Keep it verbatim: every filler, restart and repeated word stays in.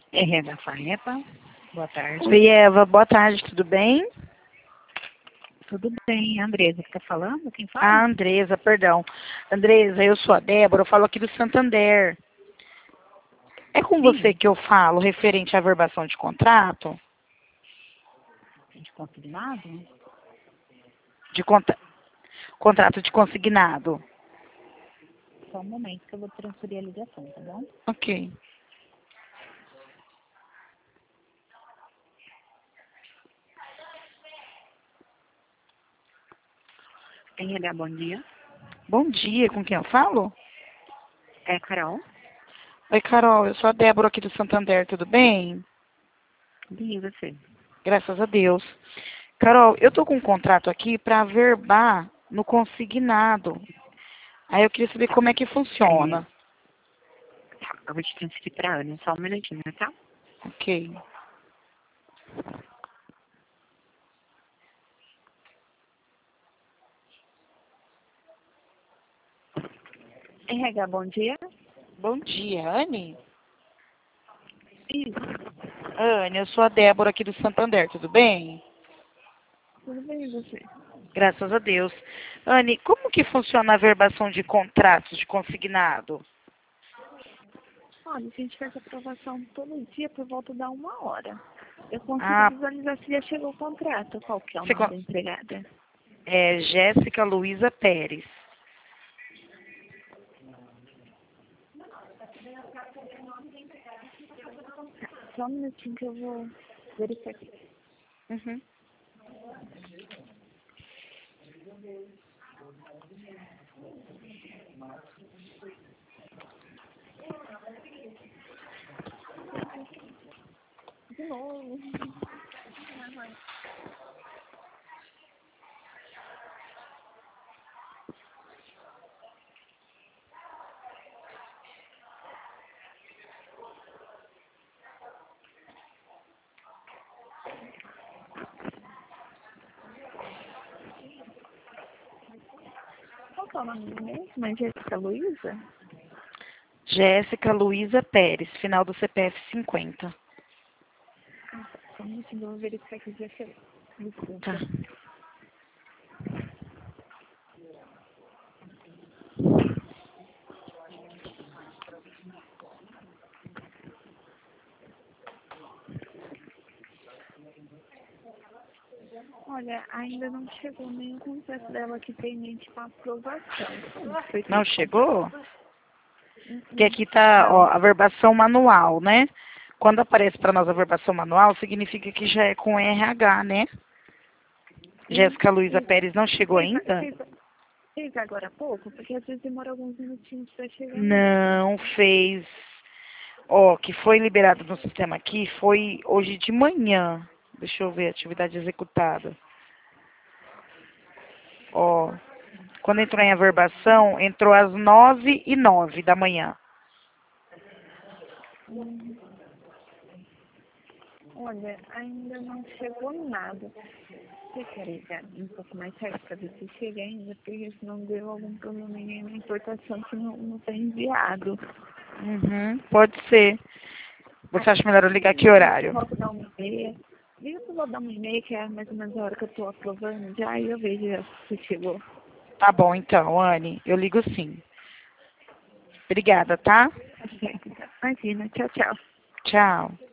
É, da Faepa. Boa tarde. Oi, Eva. Boa tarde, tudo bem? Tudo bem, Andresa, que tá falando? Quem fala? Ah, Andresa, perdão. Andresa, eu sou a Débora, eu falo aqui do Santander. É com você Sim, que eu falo referente à verbação de contrato? de consignado? De conta... Contrato de consignado. Só um momento que eu vou transferir a ligação, tá bom? Ok. R H, bom dia. Bom dia, com quem eu falo? É, Carol? Oi, Carol, eu sou a Débora aqui do Santander, tudo bem? Bem, e você? Graças a Deus. Carol, eu tô com um contrato aqui para verbar no consignado. Aí eu queria saber Tá, como é que é, funciona. tá, eu vou te transferir pra Ana, só um minutinho, tá? Ok. R H, bom dia. Bom dia, Anne? Isso, Anne, eu sou a Débora aqui do Santander, tudo bem? tudo bem, e você? Graças a Deus. Anne, como que funciona a verbação de contratos de consignado? Olha, a gente faz aprovação todo dia por volta da uma hora. Eu consigo Ah, visualizar se já chegou o contrato. Qual que é o você nome con- da empregada? é Jéssica Luiza Pérez. Só um minutinho que eu vou verificar aqui. Uhum. De novo. Qual que é o nome mesmo? É Jéssica Luiza? Jéssica Luiza Pérez, final do C P F cinquenta. Ah, tá. Só um minutinho, eu vou verificar que já chegou. Tá. Desculpa. Olha, ainda não chegou nenhum contrato dela aqui pendente com aprovação. Foi Não feito chegou? contrato? Hum, Porque hum. aqui tá, ó, Não. a verbação manual, né? Quando aparece para nós a verbação manual, significa que já é com R H, né? Hum, Jéssica Luiza Fez, Pérez não chegou fez, ainda? fez, fez agora há pouco? Porque às vezes demora alguns minutinhos pra chegar mesmo. Não fez. Ó, que foi liberado no sistema aqui foi hoje de manhã. Deixa eu ver, atividade executada. Ó, quando entrou em averbação, entrou às nove e nove da manhã. Hum. Olha, ainda não chegou nada. Você quer ligar um pouco mais tarde para ver se chega ainda? Porque se não deu algum probleminha na importação que não, não tem enviado. Uhum, pode ser. Ah, Você acha melhor eu ligar que liga por horário? volta da uma e meia. Liga por volta da uma e meia, que é mais ou menos a hora que eu tô aprovando já, aí eu vejo se chegou. Tá bom, então, Anne, eu ligo sim. Obrigada, tá? Tá certo, então. Imagina, tchau, tchau. Tchau.